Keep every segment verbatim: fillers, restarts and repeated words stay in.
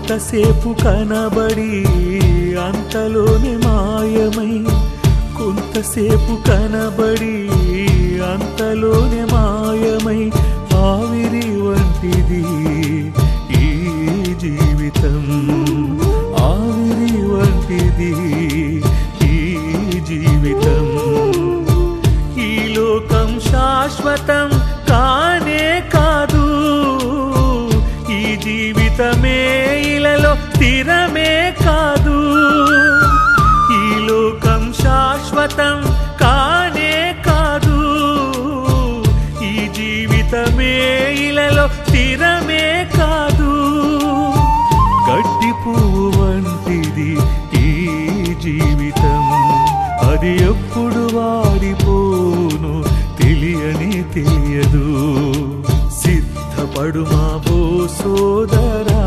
కొంతసేపు కనబడి అంతలోనే మాయమై, కొంతసేపు కనబడి అంతలోనే మాయమై, ఆవిరి వంటిది ఈ జీవితం, ఆవిరి వంటిది ఈ జీవితం. ఈ లోకం శాశ్వతం కానే కాదు, ఈ జీవితమే ఇలలో స్థిరమే కాదు. ఈ లోకం శాశ్వతం కానే కాదు, ఈ జీవితమే ఇలలో స్థిరమే కాదు. గడ్డి పువ్వు వంటిది ఈ జీవితం, అది ఎప్పుడు వాడిపోను తెలియని తెలియదు. సిద్ధపడు మా ఓ సోదరా,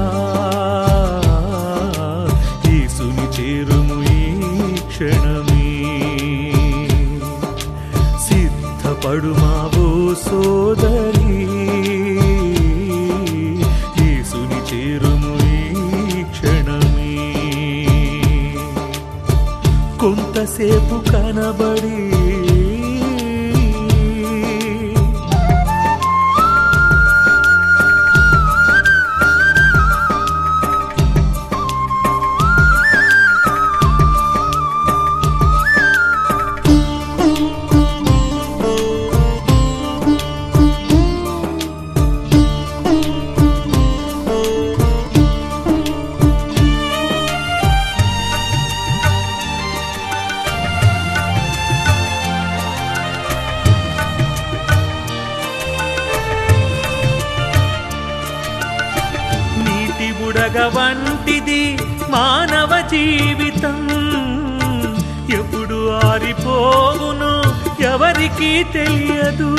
యేసుని చేరుము ఈ క్షణమే. సిద్ధపడు మా ఓ సోదరీ, యేసుని చేరుము ఈ క్షణమే. కొంతసేపు కనబడి బుడగ వంటిది మానవ జీవితం, ఎప్పుడు ఆరిపోవును ఎవరికీ తెలియదు.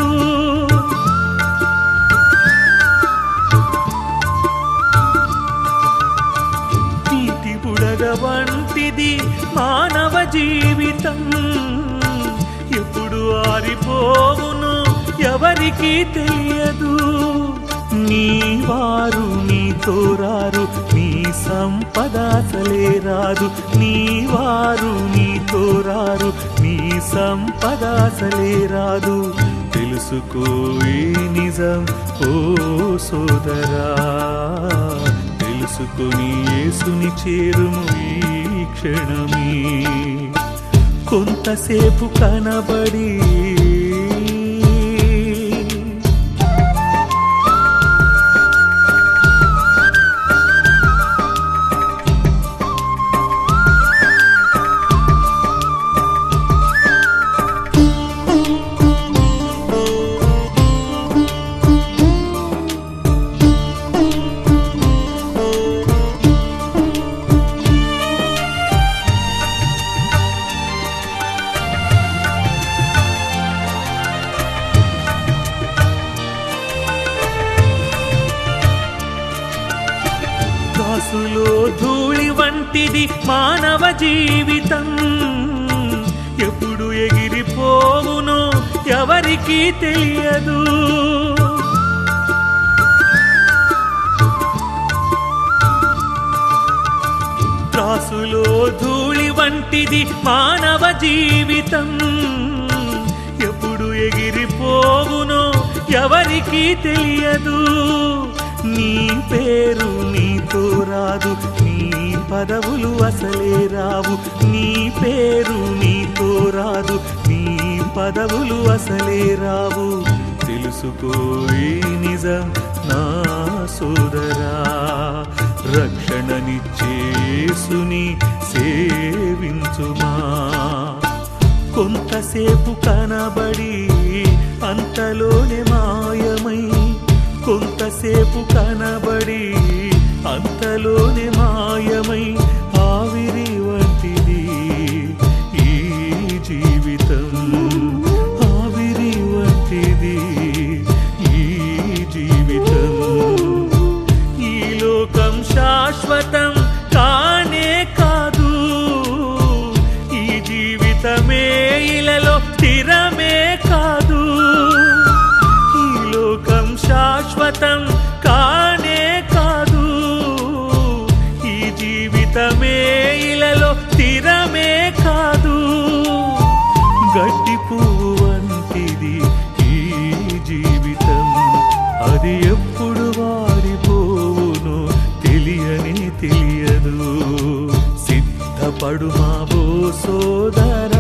నీటి బుడగ వంటిది మానవ జీవితం, ఎప్పుడు ఆరిపోవును ఎవరికీ తెలియదు. నీ వారు నీతో రారు, నీ సంపదాసలే రాదు. నీ వారు నీతో రారు, నీ సంపదాసలే రాదు. తెలుసుకో ఈ నిజం ఓ సోదరా, తెలుసుకొని యేసుని చేరుము ఈ క్షణమే. కొంతసేపు కనబడి దాసులో ధూళి వంటిది మానవ జీవితం, ఎప్పుడు ఎగిరిపోవును ఎవరికీ తెలియదు. దాసులో ధూళి వంటిది మానవ జీవితం, ఎప్పుడు ఎగిరిపోవును ఎవరికీ తెలియదు. నీ పేరు నీతో రాదు, నీ పదవులు అసలే రావు. నీ పేరు నీతో రాదు, నీ పదవులు అసలే రావు. తెలుసుకో ఈ నిజం నా సోదరా, రక్షణనిచ్చే యేసుని సేవించుమా. కొంతసేపు కనబడి అంతలోనే మాయమై, కొంతసేపు కనబడి అంతలోనే మాయమై, ఆవిరి వంటిది ఈ జీవితం, ఆవిరి వంటిది ఈ జీవితం. ఈ లోకం శాశ్వతం కానే కాదు, ఈ జీవితమే ఇలలో స్థిరమే కాదు. ఈ లోకం శాశ్వతం కానే కాదు, జీవితమే ఇలలో స్థిరమే కాదు, గడ్డి పువ్వు వంటిది ఈ జీవితం. అది ఎప్పుడు వాడిపోవునో తెలియని తెలియదు. సిద్ధపడు మా ఓ సోదరా,